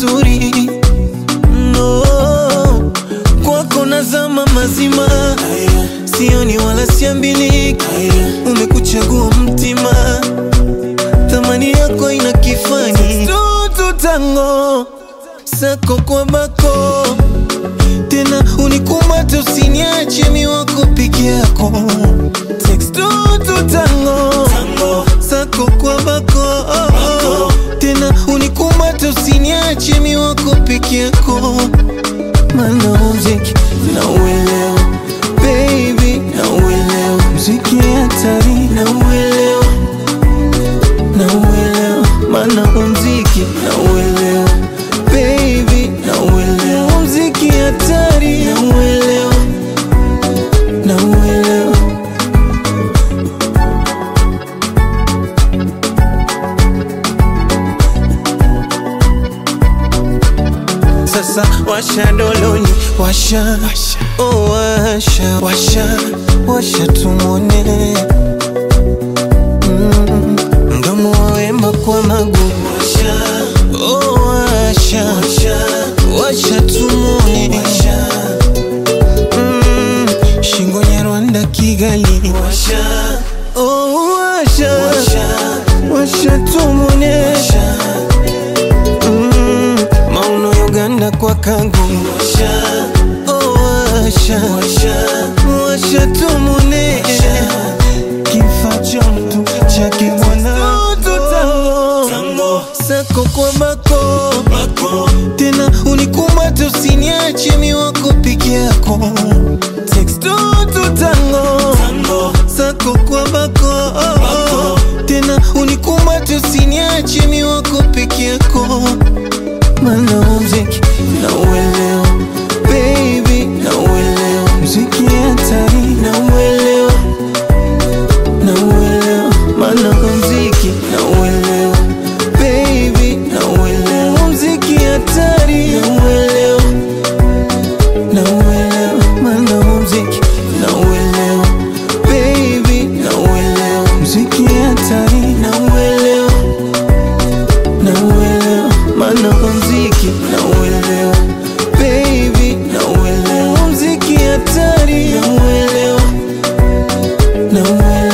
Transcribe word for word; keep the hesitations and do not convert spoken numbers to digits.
vizuri. No, kwako nazama mazima, sioni wala siambiliki. Umekuchagua mtima, thamani yako ina kifani. Tutu tango sako kwa bako, tena unikumate usiniache mi wako peke yako. Tutu tango sako kwa bako, tena unikumate usiniache mi wako peke yako. Mana muziki na uelewa, baby na uelewa, muziki hatari na uelewa, na uelewa. Mana muziki na uelewa, baby na uelewa, muziki hatari na uelewa, na uelewa. Sasa washa doloni, washa, oh washa, washa, washa tumone. mm. Mdomo wa wema kwa magu, washa, oh washa, washa, washa tumone. mm. Shingo Nyarwanda Kigali, washa, oh washa, washa, washa tumone. Uganda kwa kangu, washa, oh washa, washa, washa tumune. Kifa cha mtu chake mwana. Tutu tango sako kwa bako, bako, tena unikumate usiniache mi wako peke yako. Tutu tango sako kwa bako, bako, tena unikumate usiniache mi wako peke yako. Mana muziki na uelewa, baby na uelewa, muziki hatari na uelewa, na uelewa. Mana muziki na uelewa, baby na uelewa, muziki hatari na uelewa, na uelewa. Mana muziki na uelewa, baby na uelewa, muziki hatari na uelewa, na uelewa. Mana muziki na uelewa, baby na uelewa, muziki hatari na uelewa, na uelewa.